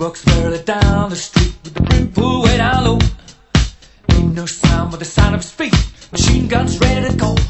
walks further down the street with the brim pulled way down low. Ain't no sound but the sound of his feet. Machine guns ready to go.